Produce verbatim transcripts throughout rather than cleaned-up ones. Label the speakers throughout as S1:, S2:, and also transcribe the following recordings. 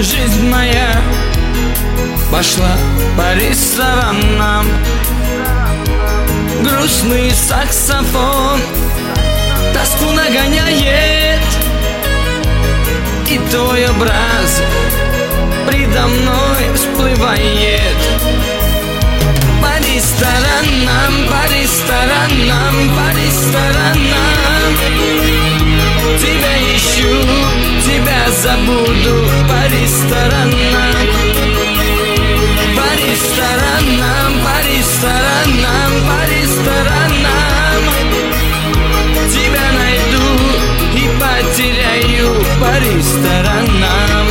S1: Жизнь моя пошла по ресторанам. Грустный саксофон тоску нагоняет, и твой образ предо мной всплывает. По ресторанам, по ресторанам, по ресторанам тебя ищу, тебя забуду. По ресторанам, по ресторанам, по ресторанам, по ресторанам тебя найду и потеряю. По ресторанам.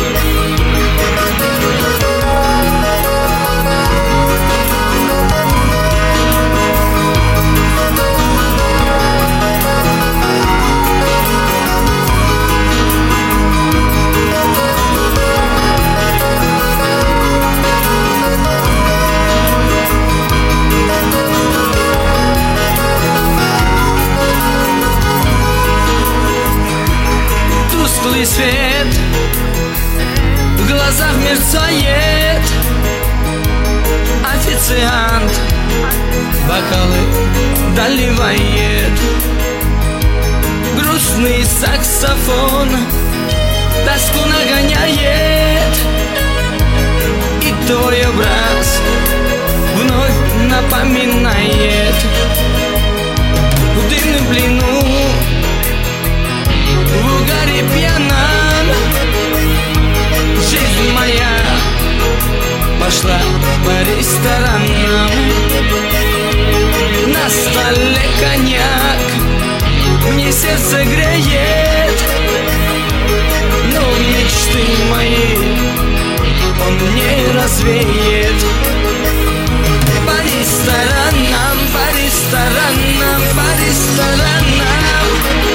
S1: Тусклый свет в глазах мерцает. Официант бокалы доливает. Грустный саксофон тоску нагоняет, и твой образ вновь напоминает. В дымном плену, в угаре пьяном жизнь моя пошла по ресторанам. На столе коньяк мне сердце греет, но мечты мои он не развеет. По ресторанам, по ресторанам, по ресторанам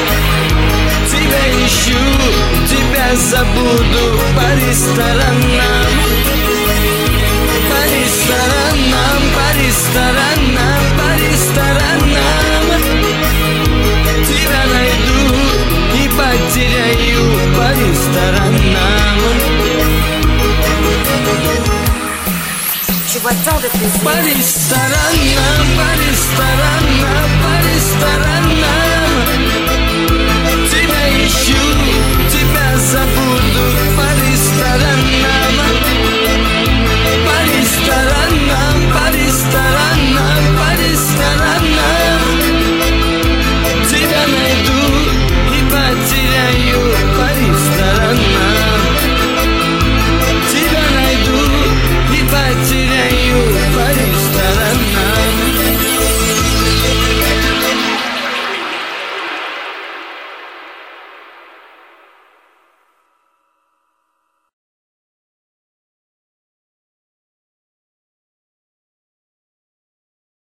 S1: тебя ищу, тебя забуду. По ресторанам, по ресторанам, по ресторанам, по ресторанам тебя найду и потеряю. По ресторанам. По ресторанам, по ресторанам, по ресторанам тебя ищу, тебя забуду.